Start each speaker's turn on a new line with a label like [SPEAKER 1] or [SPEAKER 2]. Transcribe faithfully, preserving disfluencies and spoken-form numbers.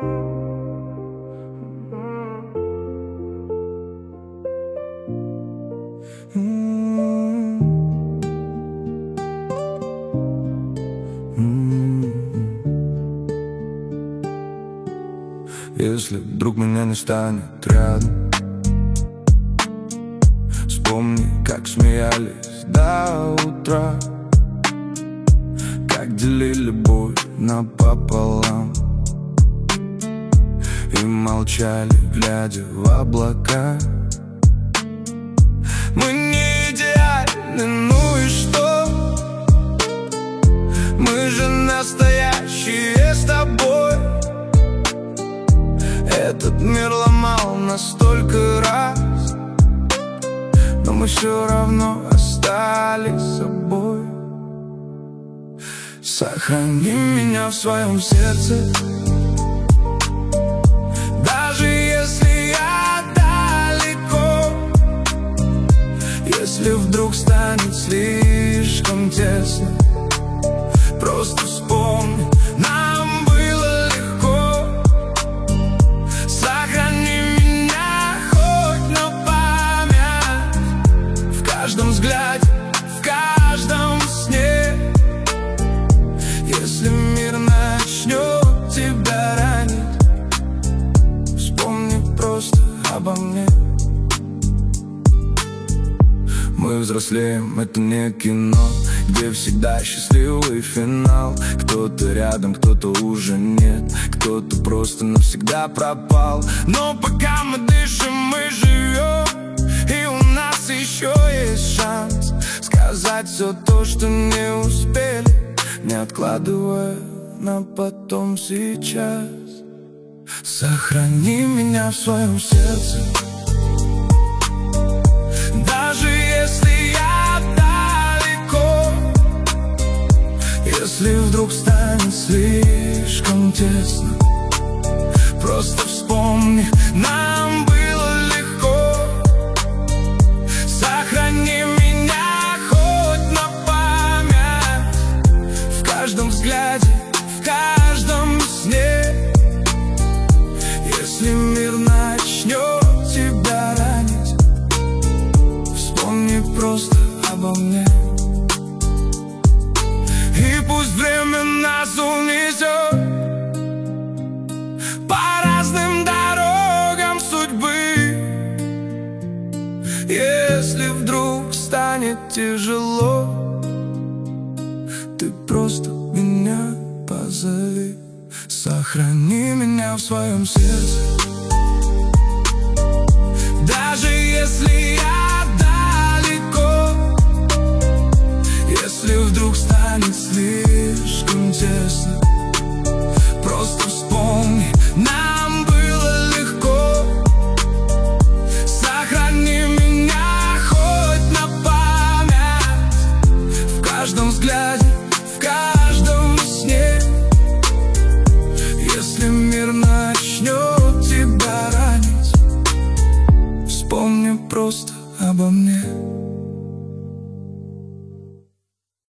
[SPEAKER 1] Если вдруг меня не станет рядом, вспомни, как смеялись до утра, как делили боль напополам и молчали, глядя в облака. Мы не идеальны, ну и что? Мы же настоящие с тобой. Этот мир ломал нас столько раз, но мы все равно остались собой. Сохрани меня в своем сердце, даже если я далеко. Если вдруг станет слишком тесно, просто вспомни, нам было легко. Сохрани меня хоть на память, в каждом взгляде, в каждом сне. Если мир начнет тебя ранить, вспомни просто обо мне. Мы взрослеем, это не кино, где всегда счастливый финал. Кто-то рядом, кто-то уже нет, кто-то просто навсегда пропал. Но пока мы дышим, мы живем, и у нас еще есть шанс сказать все то, что не успели, не откладывая на потом сейчас. Сохрани меня в своем сердце, даже если я далеко. Если вдруг станет слишком тесно, просто вспомни, нам было легко. Сохрани меня хоть на память, в каждом взгляде, в каждом сне. Если мир начнет тебя ранить, вспомни просто обо мне. И пусть время нас унесет по разным дорогам судьбы. Если вдруг станет тяжело, ты просто меня позови. Сохрани меня в своем сердце, даже если я